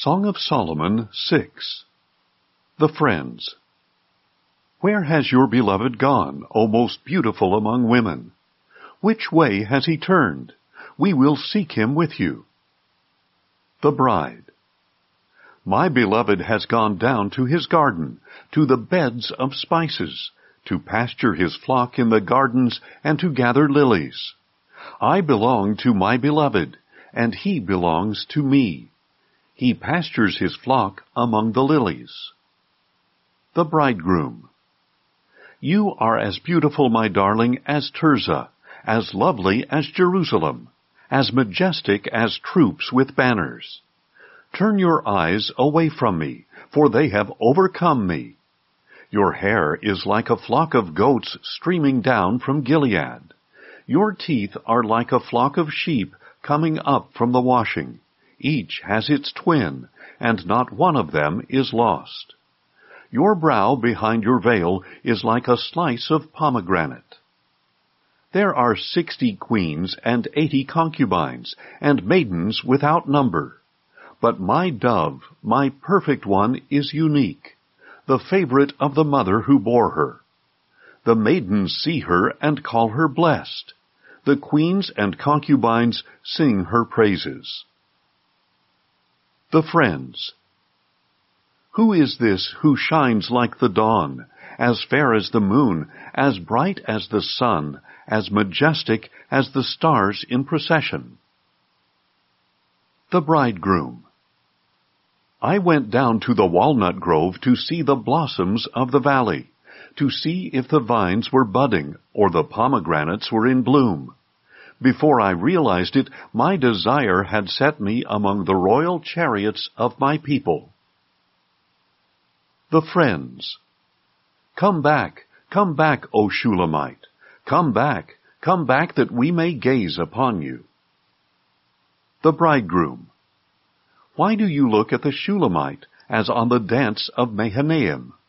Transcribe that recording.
Song of Solomon 6. The Friends. Where has your beloved gone, O most beautiful among women? Which way has he turned? We will seek him with you. The Bride. My beloved has gone down to his garden, to the beds of spices, to pasture his flock in the gardens and to gather lilies. I belong to my beloved, and he belongs to me. He pastures his flock among the lilies. The Bridegroom. You are as beautiful, my darling, as Tirzah, as lovely as Jerusalem, as majestic as troops with banners. Turn your eyes away from me, for they have overcome me. Your hair is like a flock of goats streaming down from Gilead. Your teeth are like a flock of sheep coming up from the washing. Each has its twin, and not one of them is lost. Your brow behind your veil is like a slice of pomegranate. There are 60 queens and 80 concubines, and maidens without number. But my dove, my perfect one, is unique, the favorite of the mother who bore her. The maidens see her and call her blessed. The queens and concubines sing her praises. The Friends. Who is this who shines like the dawn, as fair as the moon, as bright as the sun, as majestic as the stars in procession? The Bridegroom. I went down to the walnut grove to see the blossoms of the valley, to see if the vines were budding or the pomegranates were in bloom. Before I realized it, my desire had set me among the royal chariots of my people. The Friends. Come back, O Shulamite. Come back that we may gaze upon you. The Bridegroom. Why do you look at the Shulamite as on the dance of Mahanaim?